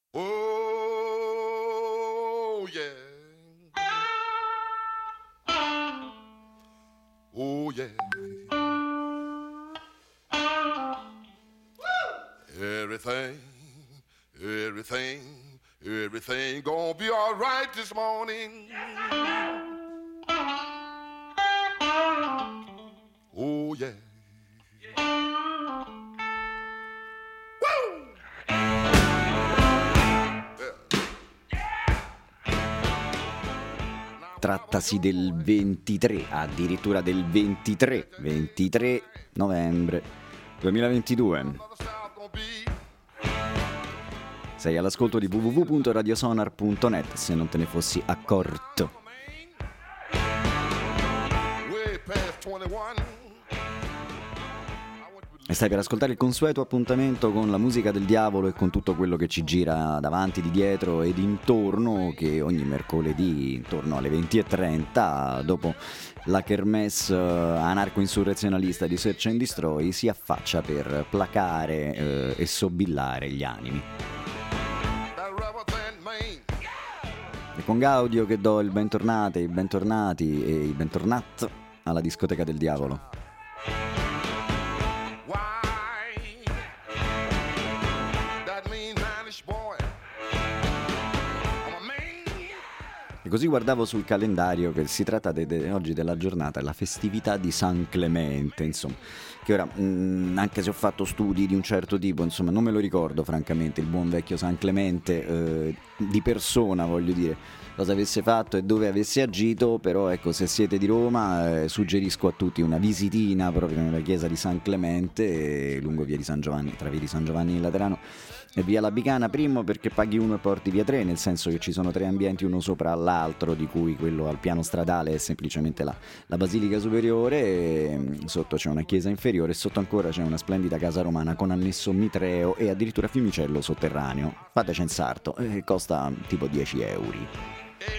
Oh, yeah. Oh, yeah. Everything gonna be all right this morning. Oh, yeah. Trattasi del 23, addirittura del 23 novembre 2022. Sei all'ascolto di www.radiosonar.net, se non te ne fossi accorto. E stai per ascoltare il consueto appuntamento con la musica del diavolo e con tutto quello che ci gira davanti, di dietro ed intorno, che ogni mercoledì intorno alle 20:30, dopo la kermesse anarco-insurrezionalista di Search and Destroy, si affaccia per placare e sobillare gli animi. E con Gaudio che do il bentornati e il bentornat alla discoteca del diavolo. E così guardavo sul calendario che si tratta oggi della giornata, la festività di San Clemente, insomma, che ora, anche se ho fatto studi di un certo tipo, insomma, non me lo ricordo francamente, il buon vecchio San Clemente, di persona, voglio dire, cosa avesse fatto e dove avesse agito, però ecco, se siete di Roma, suggerisco a tutti una visitina proprio nella chiesa di San Clemente, lungo via di San Giovanni, tra via di San Giovanni in Laterano e via Labicana, primo perché paghi uno e porti via tre, nel senso che ci sono 3 ambienti uno sopra l'altro, di cui quello al piano stradale è semplicemente la basilica superiore, e sotto c'è una chiesa inferiore e sotto ancora c'è una splendida casa romana con annesso mitreo e addirittura fiumicello sotterraneo. Fate censarto, costa tipo 10 euro.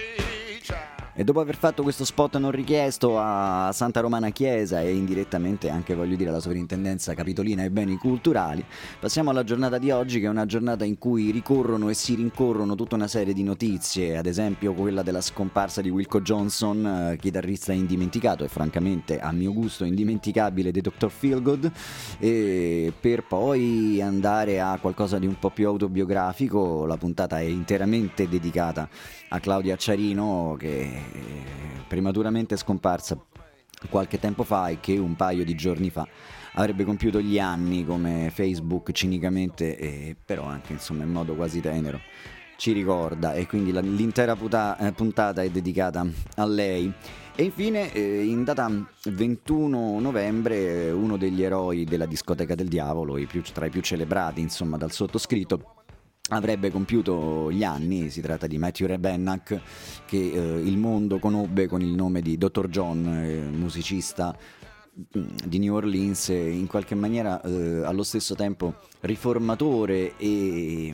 E dopo aver fatto questo spot non richiesto a Santa Romana Chiesa e indirettamente anche, voglio dire, alla Sovrintendenza Capitolina ai Beni Culturali, passiamo alla giornata di oggi, che è una giornata in cui ricorrono e si rincorrono tutta una serie di notizie, ad esempio quella della scomparsa di Wilco Johnson, chitarrista indimenticato e francamente a mio gusto indimenticabile dei Dr. Feelgood, e per poi andare a qualcosa di un po' più autobiografico. La puntata è interamente dedicata a Claudia Acciarino, che prematuramente scomparsa qualche tempo fa e che un paio di giorni fa avrebbe compiuto gli anni, come Facebook cinicamente, però anche insomma in modo quasi tenero ci ricorda, e quindi l'intera puntata è dedicata a lei. E infine, in data 21 novembre, uno degli eroi della discoteca del diavolo, tra i più celebrati insomma dal sottoscritto, avrebbe compiuto gli anni. Si tratta di Matthew Rebennack, che il mondo conobbe con il nome di Dr. John, musicista di New Orleans, in qualche maniera allo stesso tempo riformatore e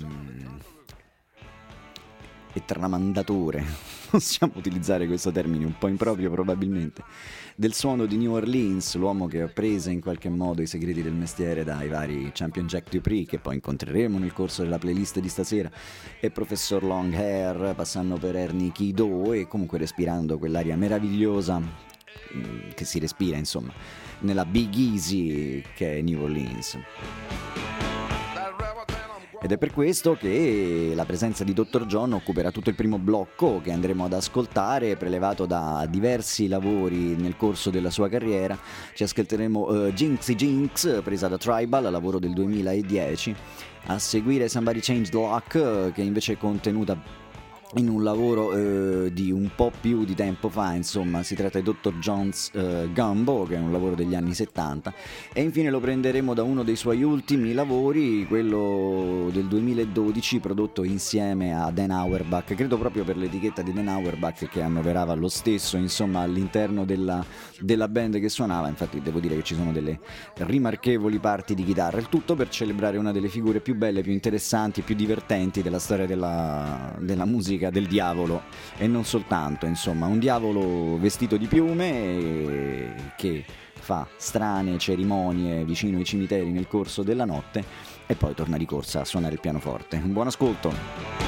tramandatore, possiamo utilizzare questo termine un po' improprio probabilmente, del suono di New Orleans, l'uomo che apprese in qualche modo i segreti del mestiere dai vari Champion Jack Dupree, che poi incontreremo nel corso della playlist di stasera, e Professor Longhair, passando per Ernie Kido, e comunque respirando quell'aria meravigliosa che si respira insomma nella Big Easy che è New Orleans. Ed è per questo che la presenza di Dr. John occuperà tutto il primo blocco, che andremo ad ascoltare, prelevato da diversi lavori nel corso della sua carriera. Ci ascolteremo Jinxie Jinx, presa da Tribal, lavoro del 2010, a seguire Somebody Change the Lock, che invece è contenuta in un lavoro di un po' più di tempo fa, insomma si tratta di Dr. John's Gumbo, che è un lavoro degli anni 70, e infine lo prenderemo da uno dei suoi ultimi lavori, quello del 2012, prodotto insieme a Dan Auerbach, credo proprio per l'etichetta di Dan Auerbach, che annoverava lo stesso insomma all'interno della band che suonava. Infatti devo dire che ci sono delle rimarchevoli parti di chitarra, il tutto per celebrare una delle figure più belle, più interessanti, più divertenti della storia della musica del diavolo, e non soltanto, insomma, un diavolo vestito di piume che fa strane cerimonie vicino ai cimiteri nel corso della notte e poi torna di corsa a suonare il pianoforte. Un buon ascolto.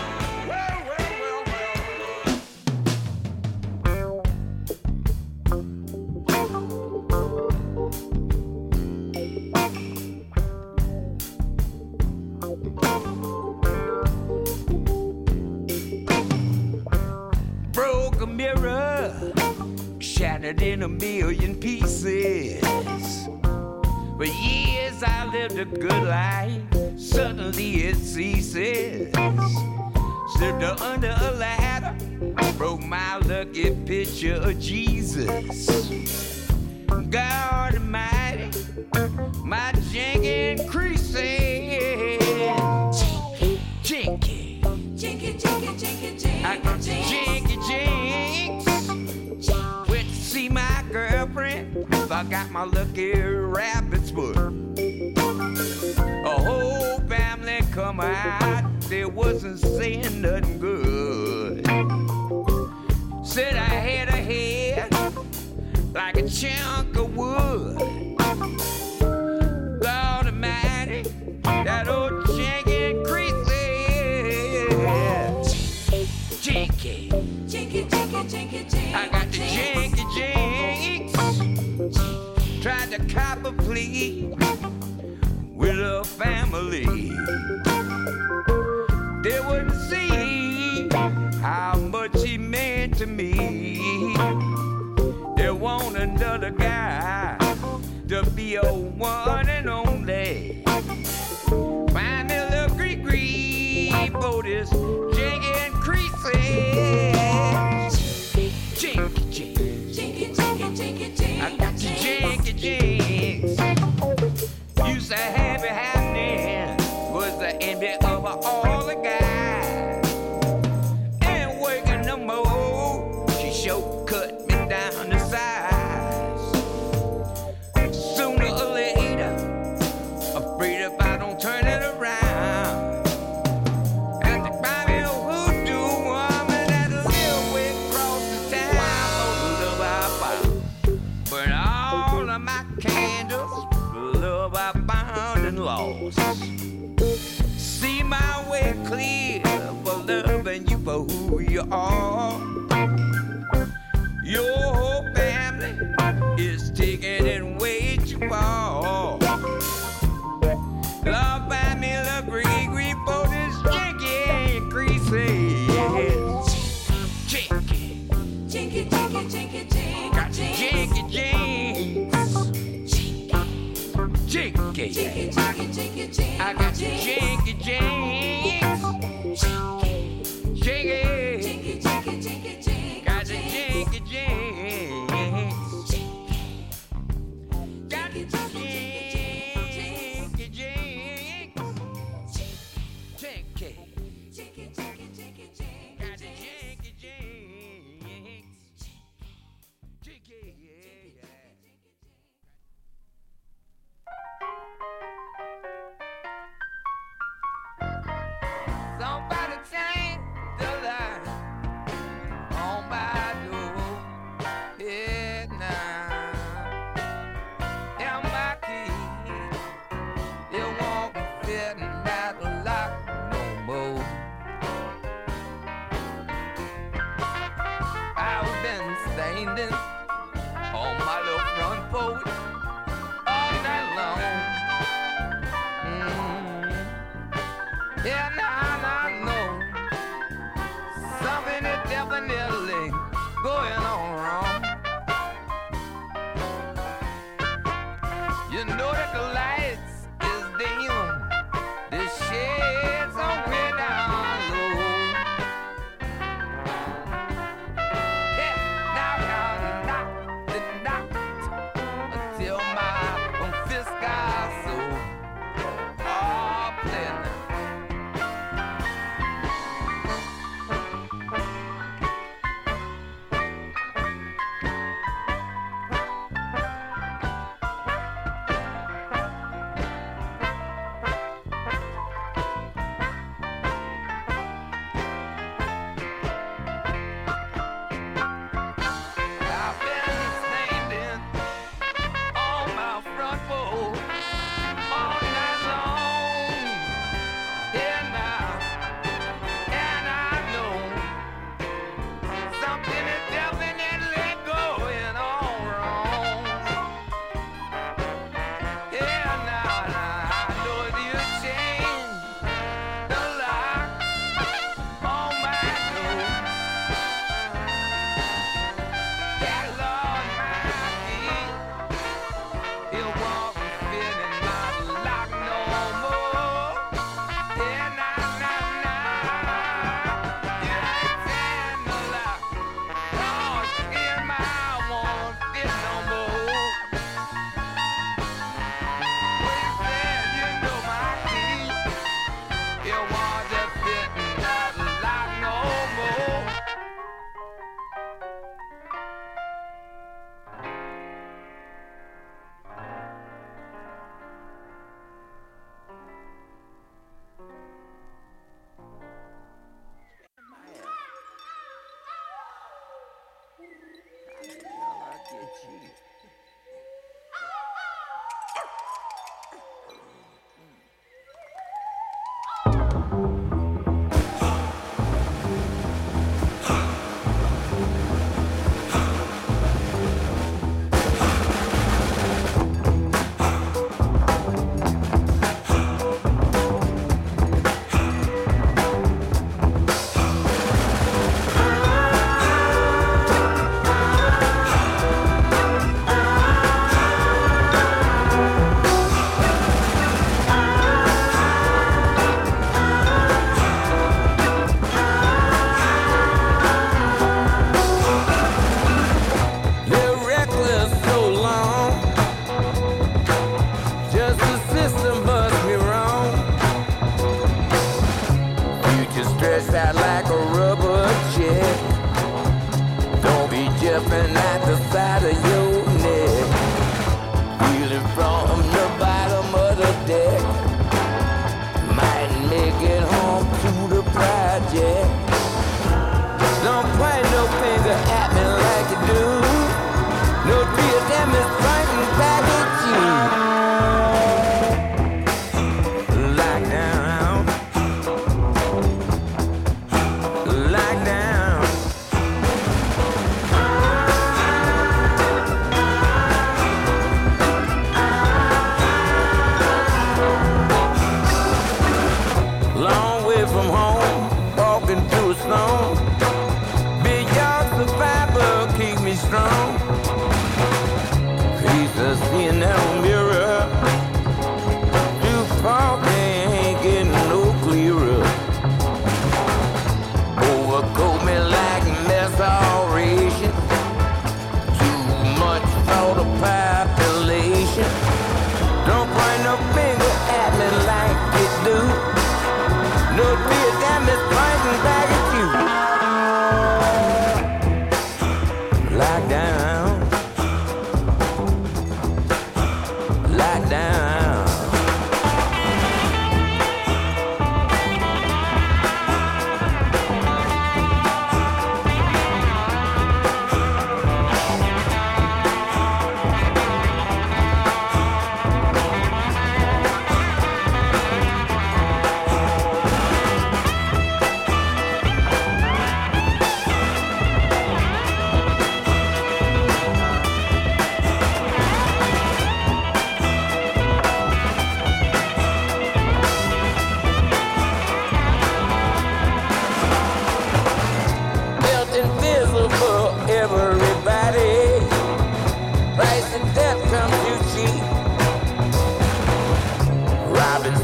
In a million pieces. For years I lived a good life, suddenly it ceases. Slipped under a ladder, broke my lucky picture of Jesus. God Almighty, my janky increases. Jinky, jinky, jinky, jinky, jinky. I got the jinky jinks. See my girlfriend, I got my lucky rabbit's foot. A whole family come out, they wasn't saying nothing good. Said I had a head like a chunk of wood. Lord Almighty, that old janky creases. Jinky, jinky, jinky, jinky, jinky. I got the jinky jinks. Tried to cop a plea with a family. They wouldn't see how much he meant to me. They want another guy to be a one and only. Find me a little Greek for this jinky and creases. Jinky, jinky, jinky, jinky, jinky, jinky. I got the jinky jinks. Used to have it happening, was the envy of all the guys. Ain't working no more, she sure cut me down to size. Sooner or later, afraid if I don't turn it around. Have to buy me a voodoo woman that'll live way across the town. Oh, love I found, burn all of my candles. Love I found and lost. See my way clear for loving you for who you are. Your whole family is taking it way too far. Love find me a green for this jinky increases. Jinky, jinky, jinky, jinky, jinky. Got the jinky jinks. Jinky, jinky, jinky, jinky, jinky. I got the jinky jinks. Jinky, jinky, jinky, jinky, jinky. Got the jinky jinks. Got the jinky jinks. Jinky, jinky, jinky, jinky, jinky. Got the jinky jinks. Jinky, yeah. Somebody change the light on my door. Yeah, now. And my key, it won't fit in that lock no more. I've been standing on my little front porch all night long. Yeah, now I know something is definitely going on wrong. You know that the lights is dim, the shades are way down low. Yeah, now I knocked until my fist got so all playing.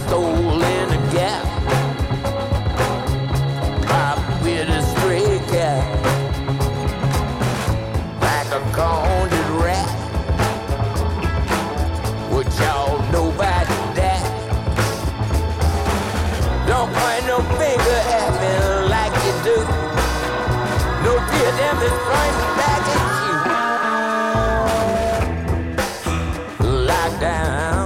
soul in a gap. My pretty stray cat, like a cornered rat. What y'all know about that? Don't point no finger at me like you do. No fear them is pointing back at you. Lockdown,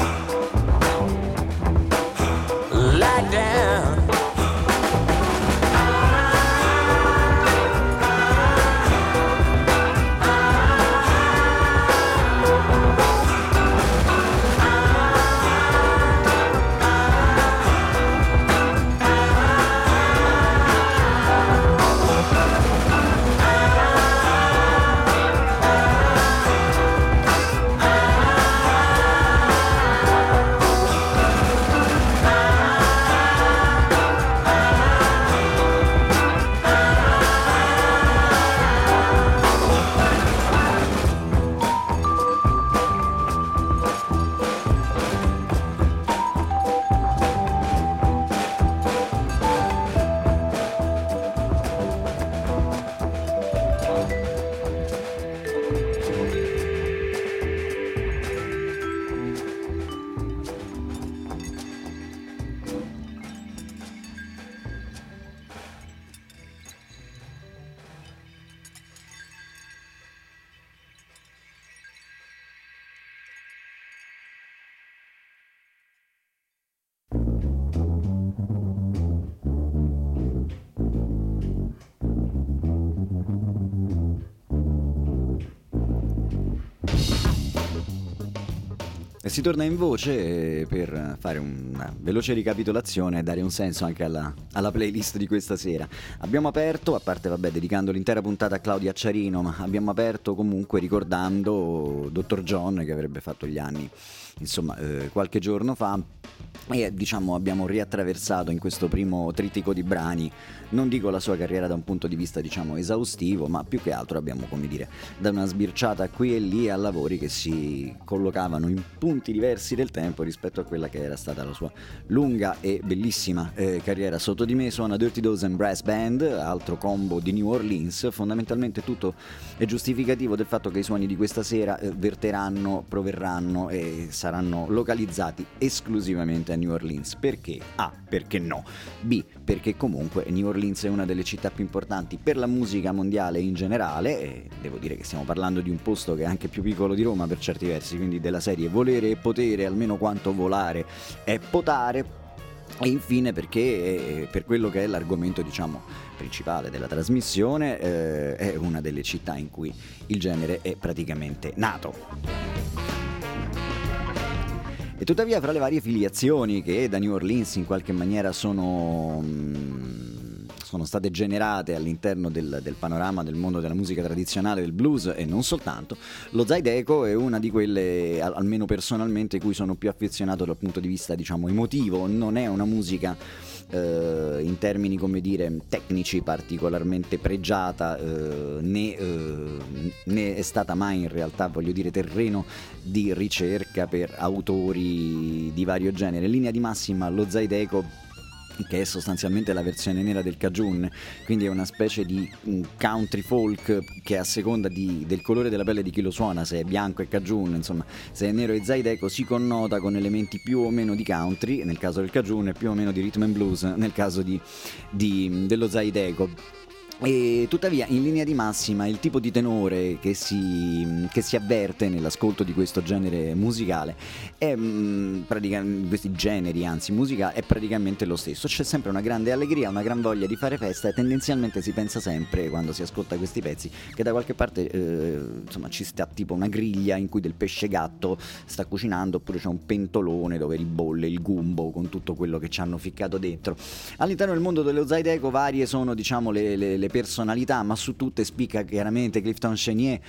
lockdown. E si torna in voce per fare una veloce ricapitolazione e dare un senso anche alla playlist di questa sera. Abbiamo aperto, a parte dedicando l'intera puntata a Claudia Acciarino, ma abbiamo aperto comunque ricordando Dr. John, che avrebbe fatto gli anni qualche giorno fa, e abbiamo riattraversato in questo primo trittico di brani, non dico la sua carriera da un punto di vista esaustivo, ma più che altro abbiamo da una sbirciata qui e lì a lavori che si collocavano in punti diversi del tempo rispetto a quella che era stata la sua lunga e bellissima carriera. Sotto di me suona Dirty Dozen Brass Band, altro combo di New Orleans. Fondamentalmente tutto è giustificativo del fatto che i suoni di questa sera verteranno, proverranno e saranno localizzati esclusivamente a New Orleans. Perché? A, perché no. B, perché comunque New Orleans è una delle città più importanti per la musica mondiale in generale, e devo dire che stiamo parlando di un posto che è anche più piccolo di Roma per certi versi, quindi della serie volere e potere, almeno quanto volare è potare. E infine perché per quello che è l'argomento principale della trasmissione, è una delle città in cui il genere è praticamente nato. E tuttavia, fra le varie filiazioni che da New Orleans in qualche maniera sono state generate all'interno del panorama del mondo della musica tradizionale, del blues e non soltanto, lo Zydeco è una di quelle, almeno personalmente, cui sono più affezionato dal punto di vista emotivo. Non è una musica in termini tecnici particolarmente pregiata, né è stata mai in realtà terreno di ricerca per autori di vario genere. In linea di massima lo Zydeco, che è sostanzialmente la versione nera del Cajun, quindi è una specie di country folk che a seconda del colore della pelle di chi lo suona, se è bianco è Cajun, se è nero è Zydeco, si connota con elementi più o meno di country nel caso del Cajun e più o meno di rhythm and blues nel caso dello Zydeco. E tuttavia, in linea di massima, il tipo di tenore che si avverte nell'ascolto di questo genere musicale è questi generi musicali è praticamente lo stesso. C'è sempre una grande allegria, una gran voglia di fare festa, e tendenzialmente si pensa sempre, quando si ascolta questi pezzi, che da qualche parte ci sta una griglia in cui del pesce gatto sta cucinando, oppure c'è un pentolone dove ribolle il gumbo con tutto quello che ci hanno ficcato dentro. All'interno del mondo dello Zydeco varie sono le personalità, ma su tutte spicca chiaramente Clifton Chenier,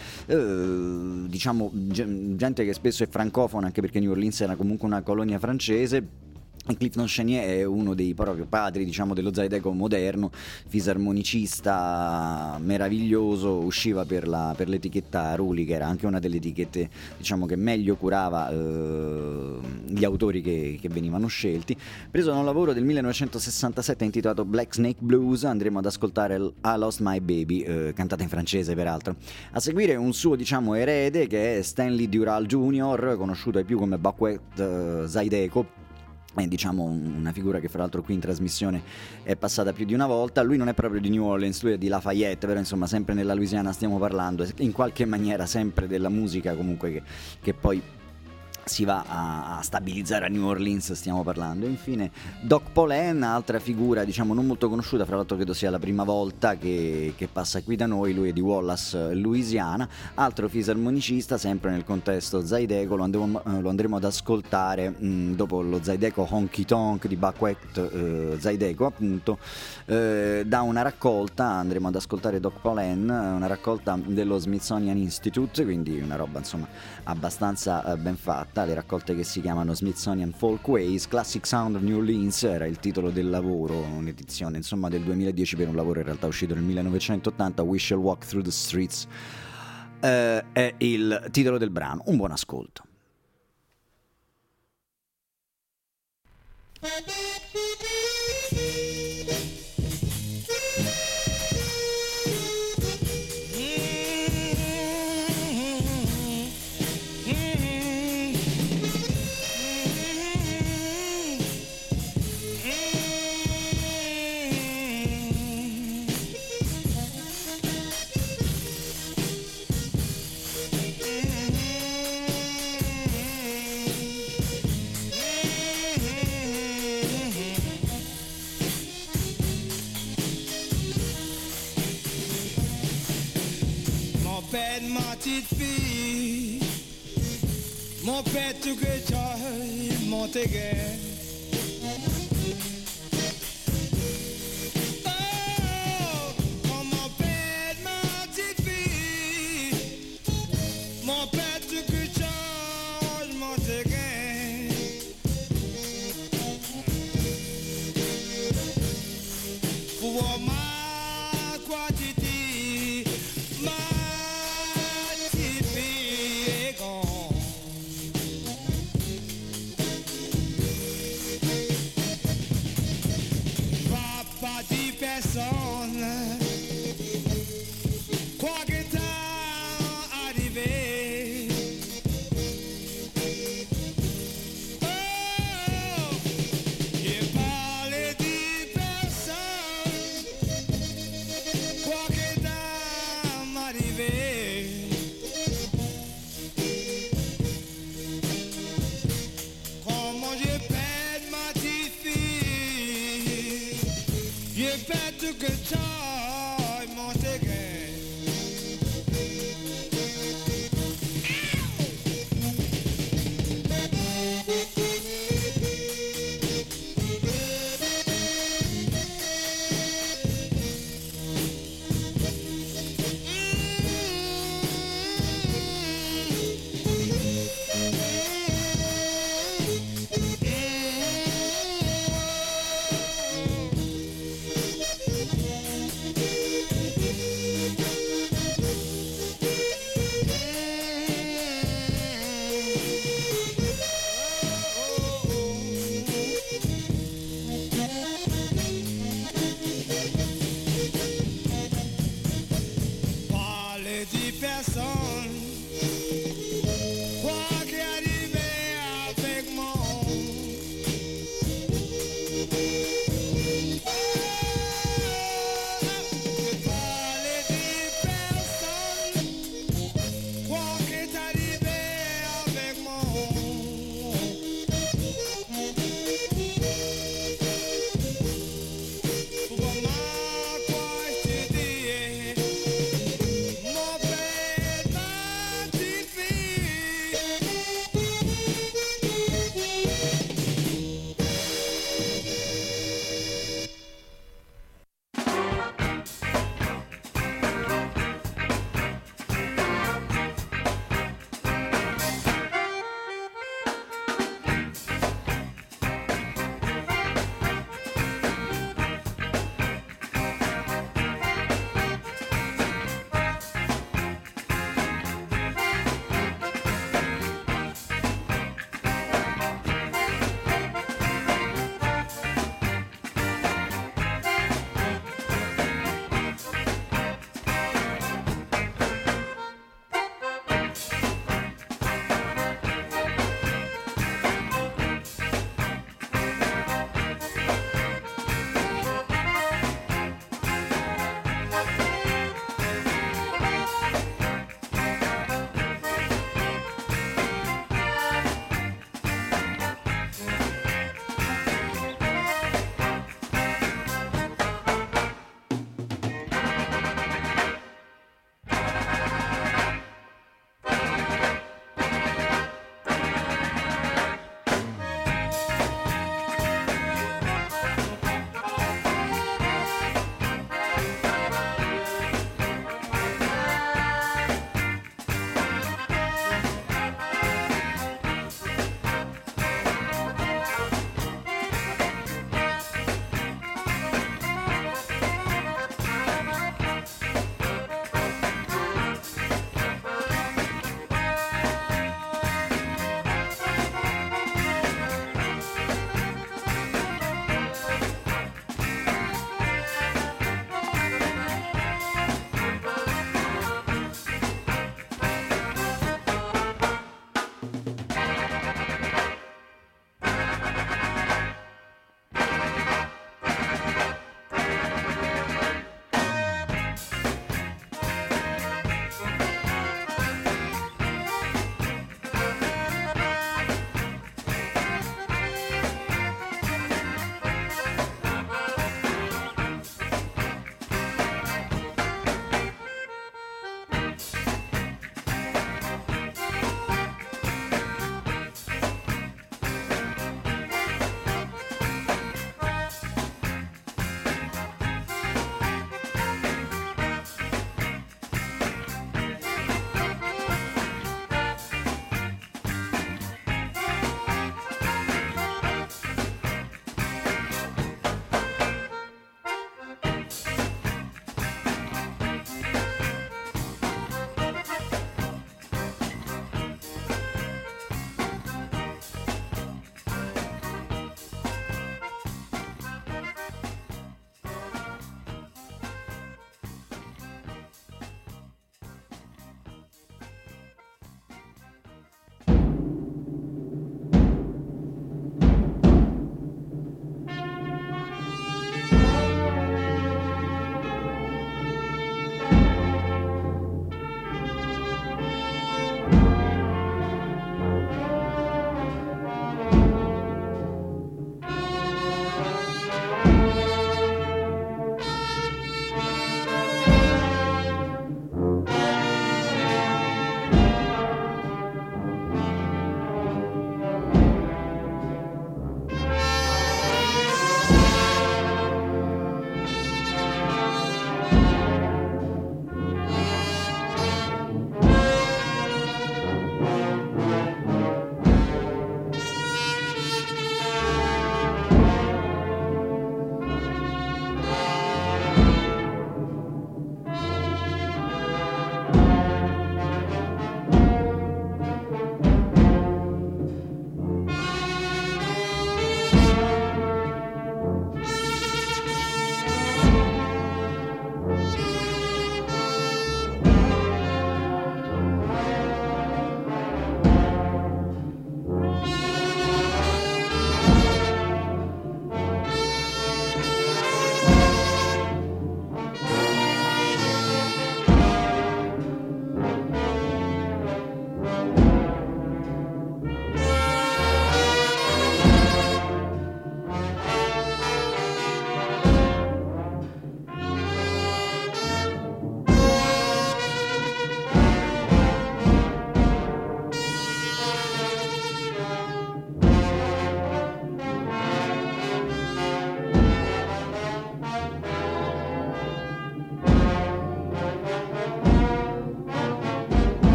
gente che spesso è francofona, anche perché New Orleans era comunque una colonia francese. Clifton Chenier è uno dei proprio padri dello Zydeco moderno, fisarmonicista meraviglioso, usciva per l'etichetta Ruli, che era anche una delle etichette che meglio curava il gli autori che venivano scelti. Preso da un lavoro del 1967 intitolato Black Snake Blues, andremo ad ascoltare I Lost My Baby, cantata in francese peraltro. A seguire un suo, diciamo, erede, che è Stanley Dural Jr., conosciuto ai più come Buckwheat Zydeco. È, diciamo, una figura che fra l'altro qui in trasmissione è passata più di una volta. Lui non è proprio di New Orleans, lui è di Lafayette, però insomma sempre nella Louisiana stiamo parlando, in qualche maniera sempre della musica comunque che poi si va a stabilizzare a New Orleans, stiamo parlando. E infine Doc Polen, altra figura, diciamo, non molto conosciuta, fra l'altro credo sia la prima volta che passa qui da noi. Lui è di Wallace, Louisiana, altro fisarmonicista sempre nel contesto Zydeco. Lo andremo ad ascoltare dopo lo Zydeco Honky Tonk di Buckwheat Zydeco, appunto, da una raccolta. Andremo ad ascoltare Doc Polen, una raccolta dello Smithsonian Institute, quindi una roba insomma abbastanza ben fatta. Le raccolte che si chiamano Smithsonian Folkways, Classic Sound of New Orleans era il titolo del lavoro, un'edizione insomma del 2010 per un lavoro in realtà uscito nel 1980. We Shall Walk Through the Streets è il titolo del brano. Un buon ascolto. Ma petite fille, mon père tout que tu monte guerre. Oh, mon père, ma petite fille, mon père tout que tu monte guerre. Pour ma quantité, ma personne, quoi que t'as arrivé. Oh, j'ai parlé de personne, quoi que t'as arrivé. Comment je perds ma petite fille, you better good time, Montague. Personne, quoi qui arrive avec moi.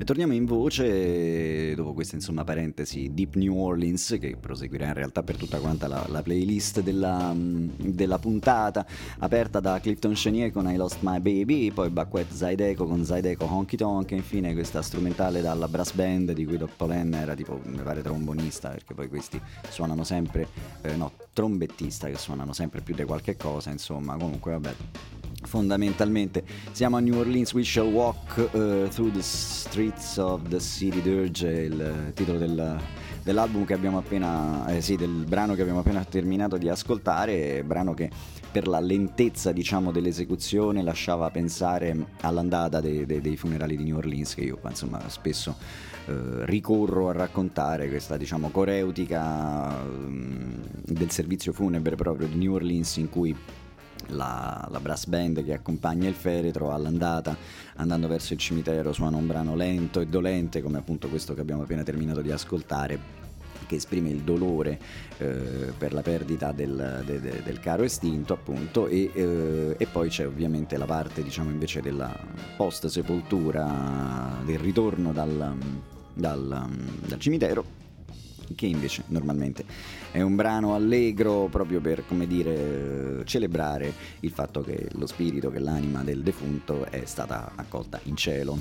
E torniamo in voce, dopo questa insomma parentesi Deep New Orleans, che proseguirà in realtà per tutta quanta la playlist della puntata, aperta da Clifton Chenier con I Lost My Baby, poi Buckwheat Zydeco con Zydeco Honky Tonk, e infine questa strumentale dalla brass band di cui Doc Polen era tipo, mi pare, trombonista, perché poi questi suonano sempre, trombettista, che suonano sempre più di qualche cosa, insomma, comunque vabbè. Fondamentalmente siamo a New Orleans, We Shall Walk Through the Streets of the City Dirge, il titolo dell'album che abbiamo appena del brano che abbiamo appena terminato di ascoltare, brano che per la lentezza diciamo dell'esecuzione lasciava pensare all'andata dei funerali di New Orleans, che io insomma spesso ricorro a raccontare, questa diciamo coreutica del servizio funebre proprio di New Orleans, in cui la brass band che accompagna il feretro all'andata, andando verso il cimitero, suona un brano lento e dolente come appunto questo che abbiamo appena terminato di ascoltare, che esprime il dolore per la perdita del caro estinto appunto, e poi c'è ovviamente la parte diciamo invece della post sepoltura, del ritorno dal cimitero, che invece normalmente è un brano allegro proprio per, come dire, celebrare il fatto che lo spirito, che l'anima del defunto è stata accolta in cielo.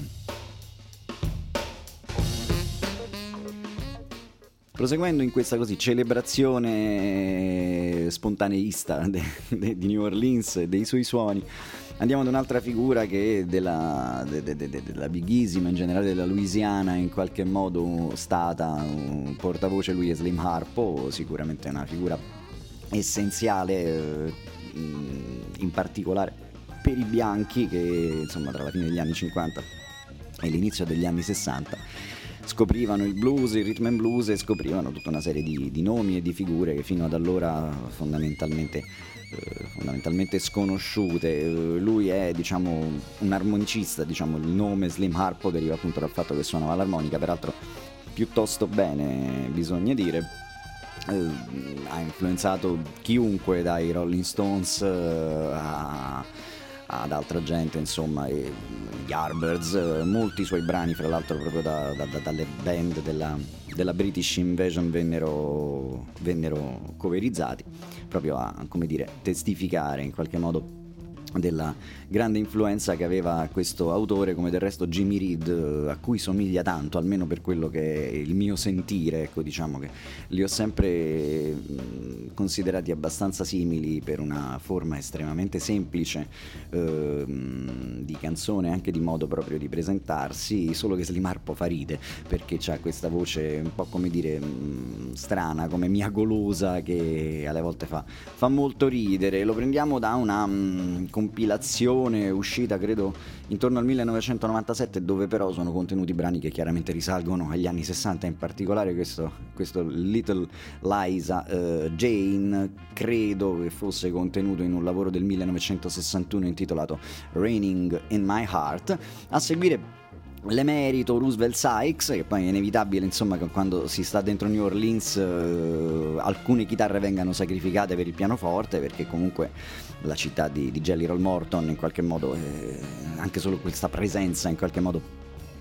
Proseguendo in questa così celebrazione spontaneista di New Orleans e dei suoi suoni, andiamo ad un'altra figura che è della bighissima, in generale della Louisiana, in qualche modo stata un portavoce. Lui è Slim Harpo, sicuramente una figura essenziale, in particolare per i bianchi, che insomma tra la fine degli anni 50 e l'inizio degli anni 60 scoprivano il blues, il rhythm and blues, e scoprivano tutta una serie di nomi e di figure che fino ad allora fondamentalmente sconosciute. Lui è diciamo un armonicista, diciamo il nome Slim Harpo deriva appunto dal fatto che suonava l'armonica, peraltro piuttosto bene bisogna dire. Ha influenzato chiunque, dai Rolling Stones ad altra gente, insomma, e Yardbirds, molti suoi brani fra l'altro proprio dalle band della British Invasion vennero coverizzati, proprio a, come dire, testificare in qualche modo della grande influenza che aveva questo autore, come del resto Jimmy Reed, a cui somiglia tanto, almeno per quello che è il mio sentire, ecco, diciamo che li ho sempre considerati abbastanza simili per una forma estremamente semplice di canzone, anche di modo proprio di presentarsi, solo che Slim Harpo fa ride perché c'ha questa voce un po', come dire, strana, come miagolosa, che alle volte fa molto ridere. Lo prendiamo da una compilazione uscita credo intorno al 1997, dove però sono contenuti brani che chiaramente risalgono agli anni 60, in particolare questo Little Liza Jane credo che fosse contenuto in un lavoro del 1961 intitolato Raining in My Heart. A seguire l'emerito Roosevelt Sykes, che poi è inevitabile, insomma, che quando si sta dentro New Orleans alcune chitarre vengano sacrificate per il pianoforte, perché comunque la città di Jelly Roll Morton in qualche modo anche solo questa presenza in qualche modo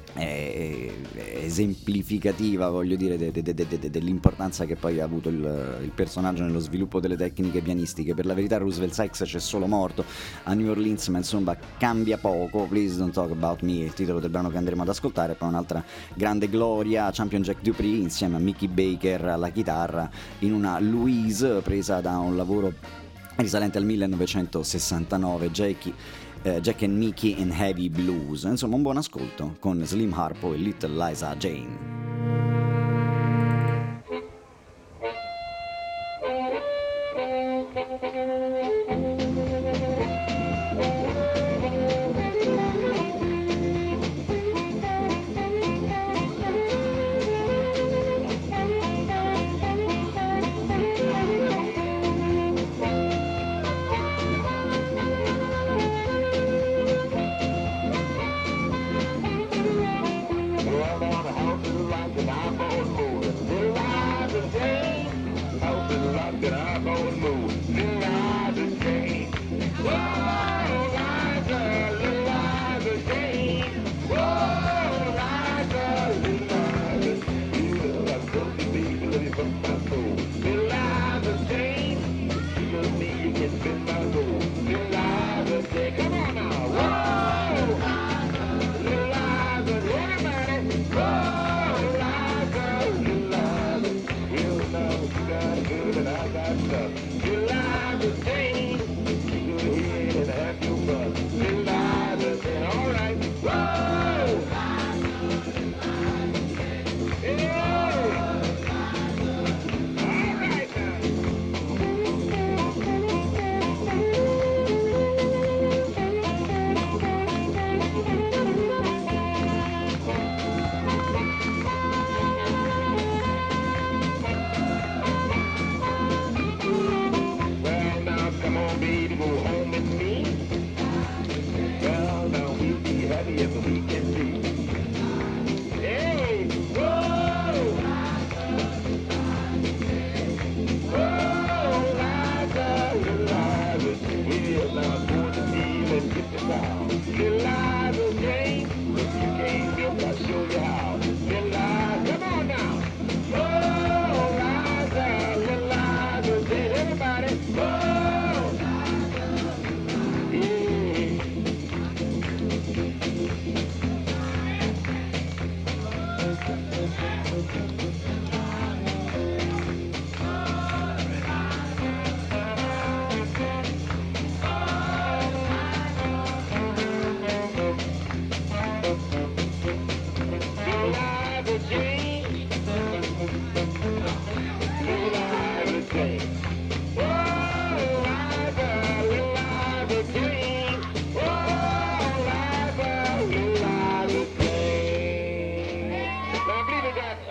è esemplificativa, voglio dire, dell'importanza che poi ha avuto il personaggio nello sviluppo delle tecniche pianistiche. Per la verità Roosevelt Sykes c'è solo morto a New Orleans, ma insomma cambia poco. Please Don't Talk About Me è il titolo del brano che andremo ad ascoltare. Poi un'altra grande gloria, Champion Jack Dupree insieme a Mickey Baker alla chitarra, in una Louise presa da un lavoro risalente al 1969, Jack and Mickey in Heavy Blues. Insomma, un buon ascolto con Slim Harpo e Little Liza Jane. Well, down the house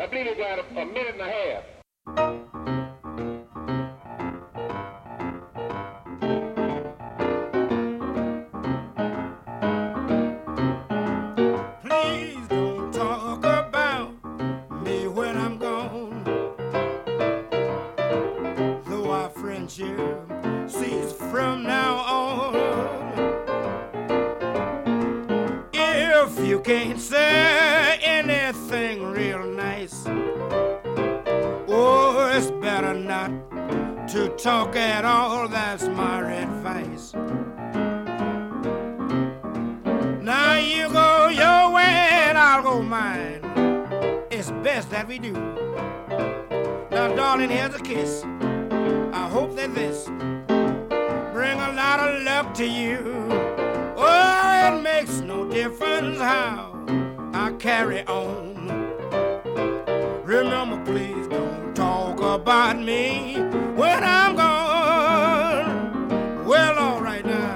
believe they got a minute and a half. Please don't talk about me when I'm gone. Though our friendship cease from now on. If you can't say anything real nice, oh, it's better not to talk at all. That's my advice. Now you go your way and I'll go mine. It's best that we do. Now, darling, here's a kiss. I hope that this bring a lot of luck to you. Oh, it makes no difference how I carry on. Remember, please don't talk about me when I'm gone. Well, all right now.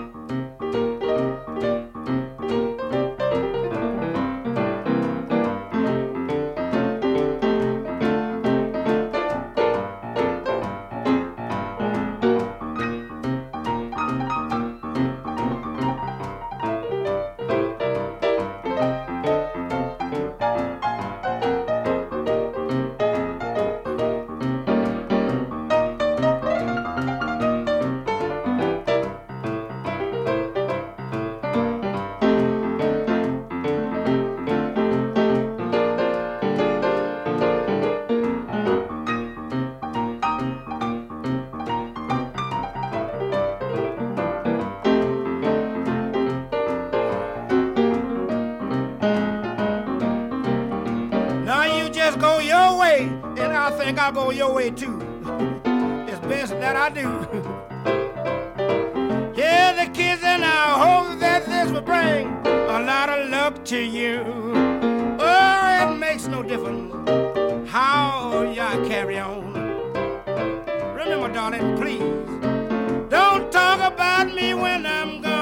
I'll go your way too. It's best that I do. Yeah, the kids, and I hope that this will bring a lot of luck to you. Oh, it makes no difference how you carry on. Remember, darling, please don't talk about me when I'm gone.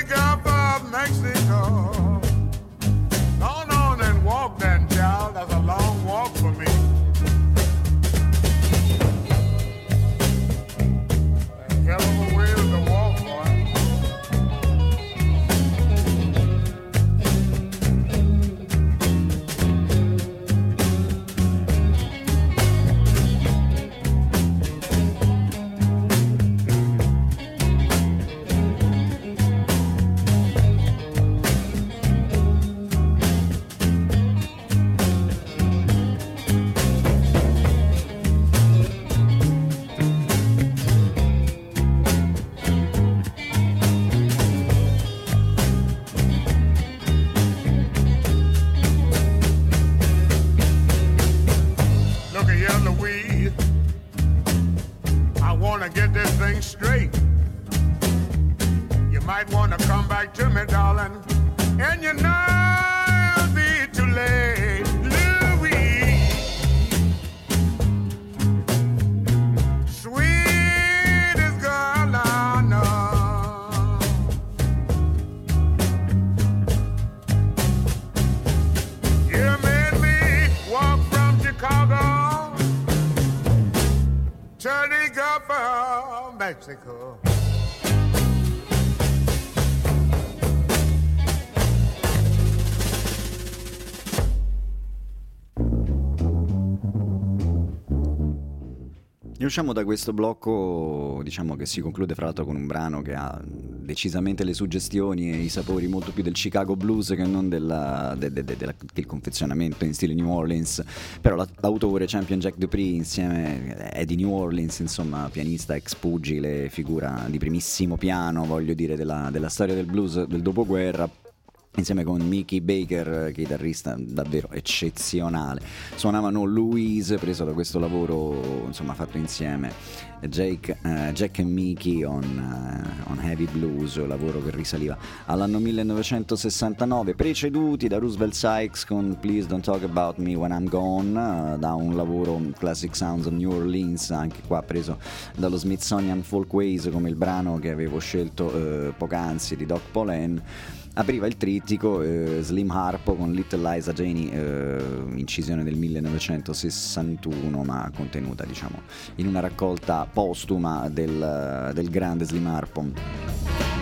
Mexico. Go on and walk then, child. That's a might wanna come back to me, darling, and you know it'll be too late. Louise, sweetest girl I know. You made me walk from Chicago to the Gulf of Mexico. E usciamo da questo blocco, diciamo, che si conclude fra l'altro con un brano che ha decisamente le suggestioni e i sapori molto più del Chicago blues che non del confezionamento in stile New Orleans, però l'autore Champion Jack Dupree insieme è di New Orleans, insomma, pianista ex pugile, figura di primissimo piano, voglio dire, della storia del blues del dopoguerra, insieme con Mickey Baker, chitarrista davvero eccezionale. Suonavano Louise, preso da questo lavoro, insomma, fatto insieme Jack e Mickey on Heavy Blues, lavoro che risaliva all'anno 1969, preceduti da Roosevelt Sykes con Please Don't Talk About Me When I'm Gone, da un lavoro Classic Sounds of New Orleans, anche qua preso dallo Smithsonian Folkways, come il brano che avevo scelto poc'anzi di Doc Polen. Apriva il trittico Slim Harpo con Little Liza Janie, incisione del 1961, ma contenuta, diciamo, in una raccolta postuma del grande Slim Harpo.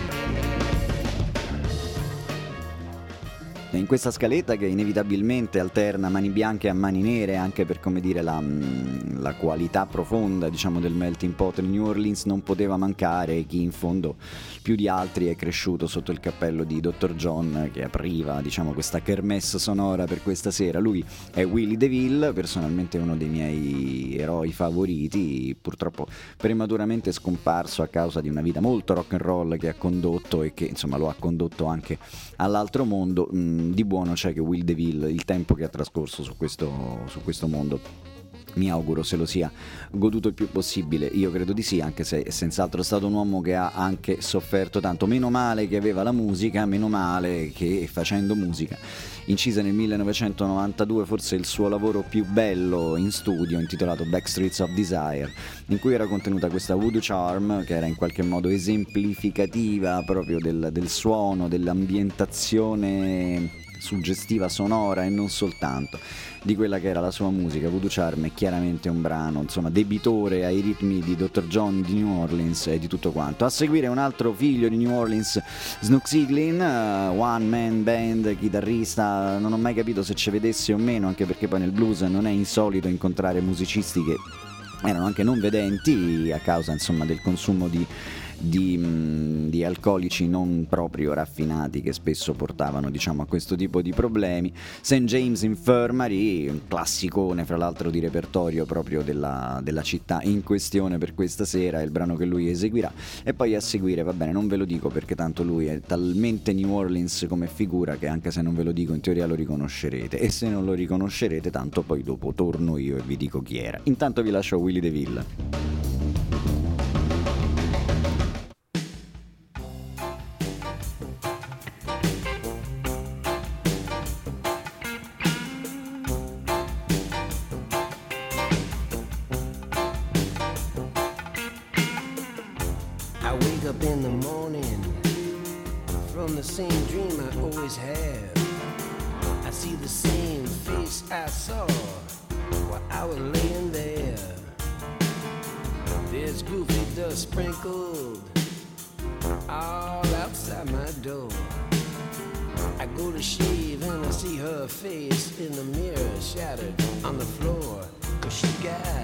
In questa scaletta, che inevitabilmente alterna mani bianche a mani nere, anche per, come dire, la qualità profonda, diciamo, del melting pot di New Orleans, non poteva mancare chi in fondo più di altri è cresciuto sotto il cappello di Dr. John, che apriva, diciamo, questa kermesse sonora per questa sera. Lui è Willie DeVille, personalmente uno dei miei eroi favoriti, purtroppo prematuramente scomparso a causa di una vita molto rock and roll che ha condotto e che, insomma, lo ha condotto anche all'altro mondo. Di buono c'è che Will DeVille, il tempo che ha trascorso su questo mondo, mi auguro se lo sia goduto il più possibile. Io credo di sì, anche se è senz'altro stato un uomo che ha anche sofferto tanto. Meno male che aveva la musica, meno male che facendo musica incise nel 1992 forse il suo lavoro più bello in studio, intitolato Backstreets of Desire, in cui era contenuta questa voodoo charm che era in qualche modo esemplificativa proprio del suono, dell'ambientazione suggestiva sonora e non soltanto di quella che era la sua musica. Voodoo Charm è chiaramente un brano, insomma, debitore ai ritmi di Dr. John di New Orleans e di tutto quanto. A seguire un altro figlio di New Orleans, Snooks Eaglin, one man band, chitarrista. Non ho mai capito se ci vedesse o meno, anche perché poi nel blues non è insolito incontrare musicisti che erano anche non vedenti a causa, insomma, del consumo di alcolici non proprio raffinati che spesso portavano, diciamo, a questo tipo di problemi. St. James Infirmary, un classicone fra l'altro di repertorio proprio della città in questione per questa sera, è il brano che lui eseguirà. E poi a seguire, va bene, non ve lo dico perché tanto lui è talmente New Orleans come figura che anche se non ve lo dico in teoria lo riconoscerete, e se non lo riconoscerete tanto poi dopo torno io e vi dico chi era. Intanto vi lascio Willie DeVille. Sprinkled all outside my door. I go to shave and I see her face in the mirror shattered on the floor, 'cause she got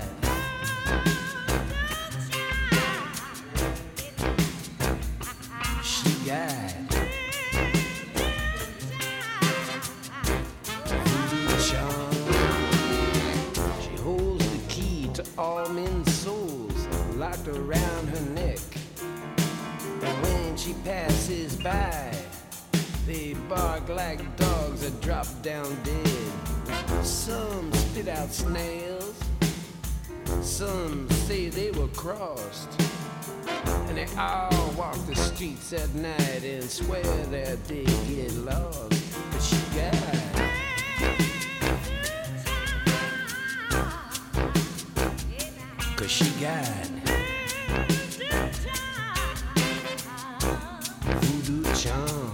voodoo charm. She holds the key to all men's souls locked around her neck, and when she passes by, they bark like dogs that drop down dead. Some spit out snails, some say they were crossed, and and they all walk the streets at night and swear that they get lost. But she got cause she got voodoo charm.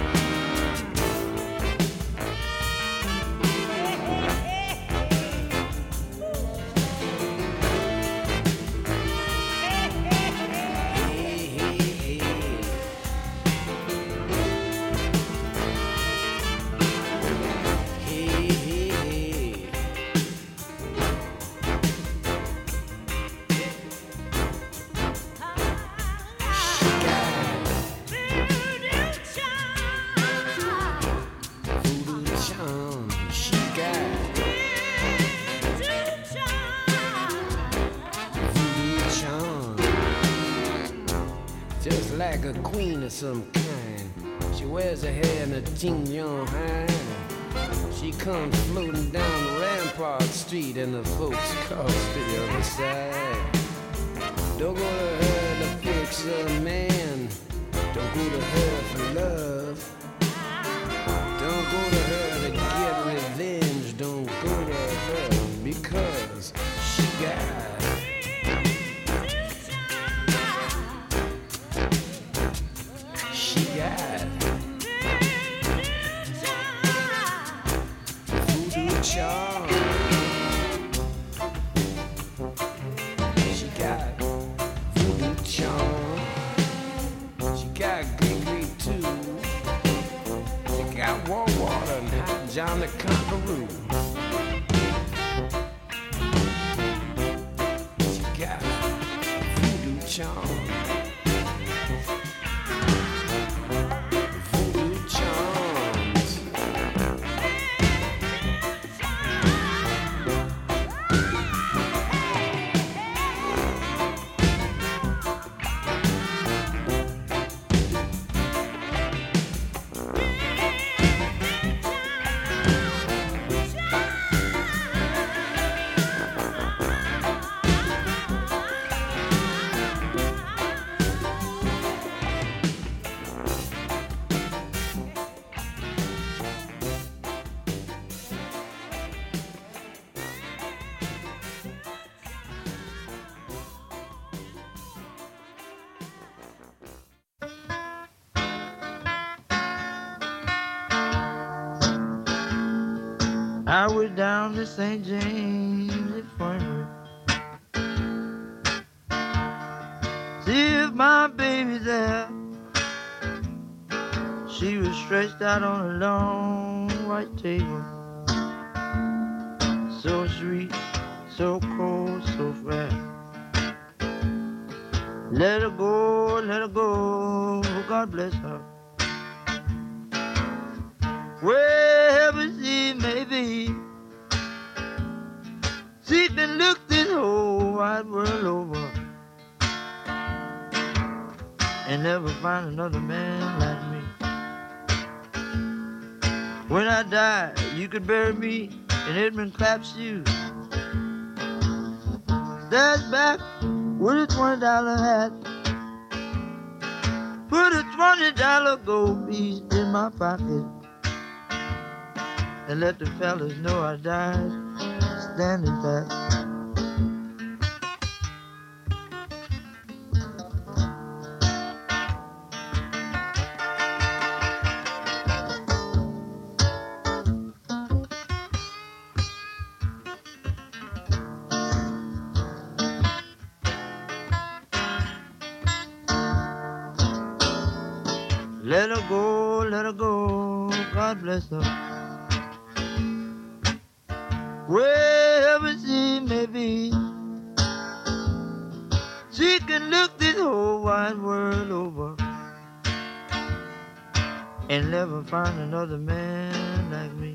Like a queen of some kind. She wears her hair in a tingyon hand. She comes floating down Rampart Street and the folks cross to the other side. Don't go to her to fix a man. Don't go to her for love. Don't go to her to get revenge. Don't go to her because she got charm. She got voodoo charm. She got green too. She got warm water and hot John the Conqueror. She got voodoo charm. I was down to St. James Infirmary. See if my baby's there. She was stretched out on a long white table. So sweet, so cold, so fair. Let her go, God bless her. Wherever she may be, she can look this whole wide world over and never find another man like me. When I die, you could bury me in Edmund Clapp's shoes. Stand back with a $20 hat. Put a $20 gold piece in my pocket. And let the fellas know I died standing back. Let her go, God bless her. Wherever she may be, she can look this whole wide world over and never find another man like me.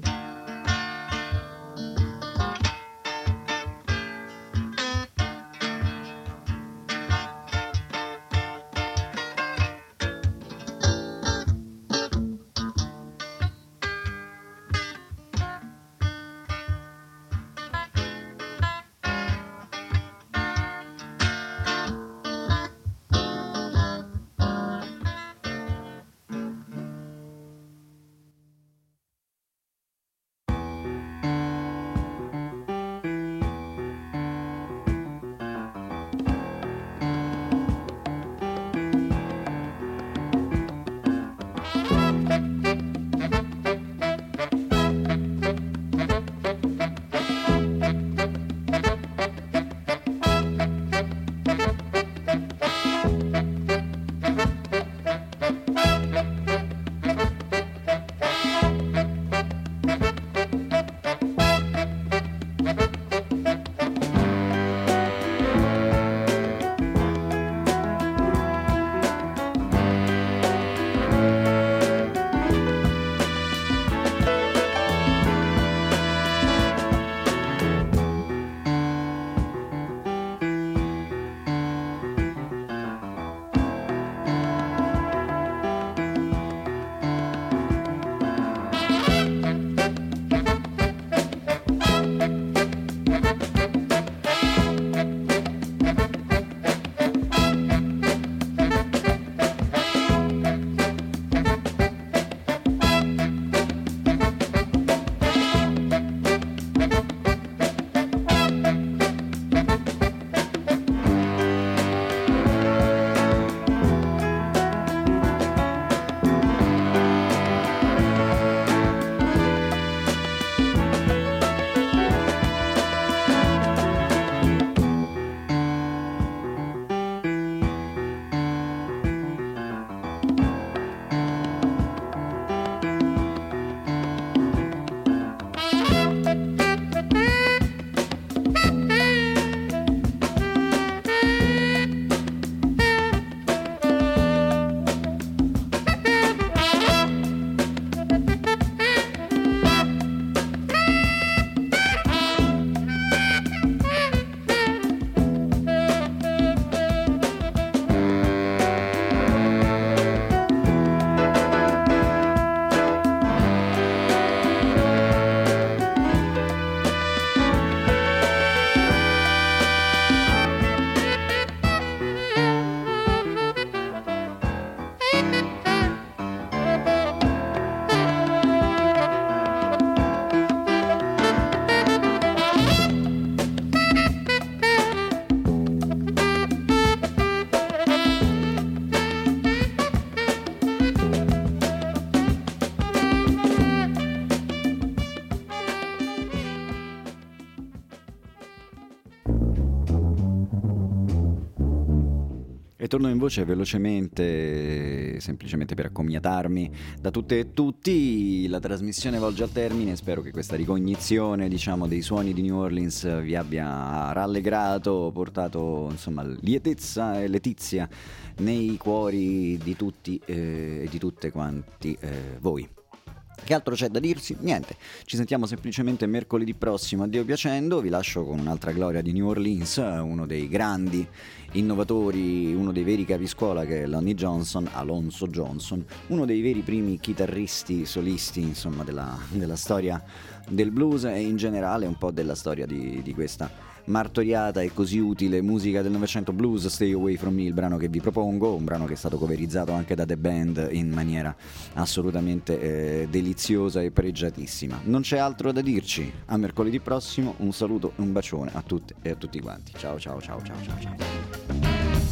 E torno in voce velocemente, semplicemente per accomiatarmi da tutte e tutti. La trasmissione volge al termine, spero che questa ricognizione, diciamo, dei suoni di New Orleans vi abbia rallegrato, portato insomma lietezza e letizia nei cuori di tutti e di tutte quanti voi. Che altro c'è da dirsi? Niente, ci sentiamo semplicemente mercoledì prossimo, a Dio piacendo. Vi lascio con un'altra gloria di New Orleans, uno dei grandi innovatori, uno dei veri capiscuola che è Alonzo Johnson, uno dei veri primi chitarristi solisti, insomma, della storia del blues e in generale un po' della storia di questa martoriata e così utile musica del Novecento blues. Stay Away From Me, il brano che vi propongo, un brano che è stato coverizzato anche da The Band in maniera assolutamente deliziosa e pregiatissima. Non c'è altro da dirci, a mercoledì prossimo, un saluto e un bacione a tutte e a tutti quanti. Ciao ciao ciao ciao ciao ciao.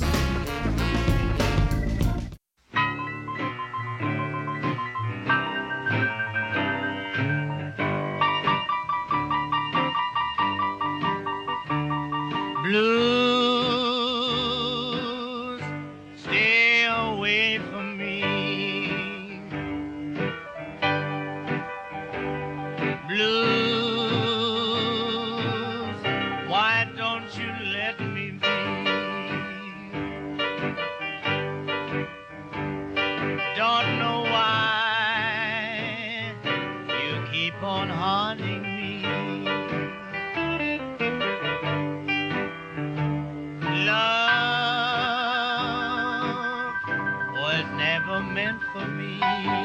Blues, stay away from me. Blues, why don't you let me be? Don't know why you keep on haunting me. Meant for me.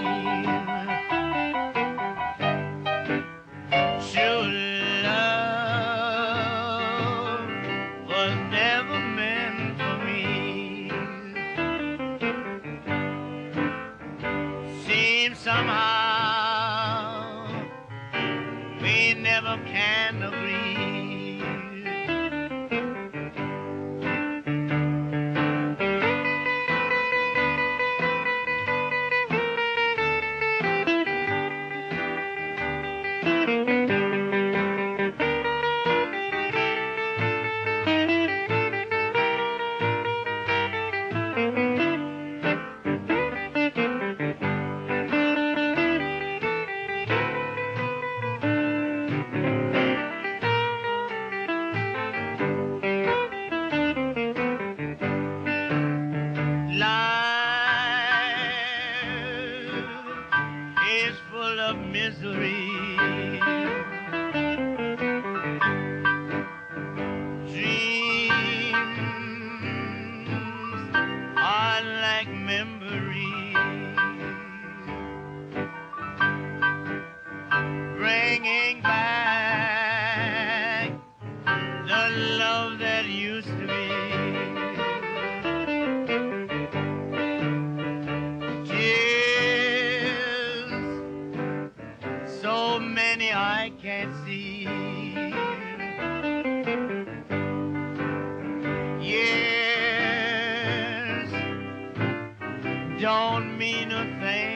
Sure, love was never meant for me. Seems somehow we never can agree. Don't mean a thing.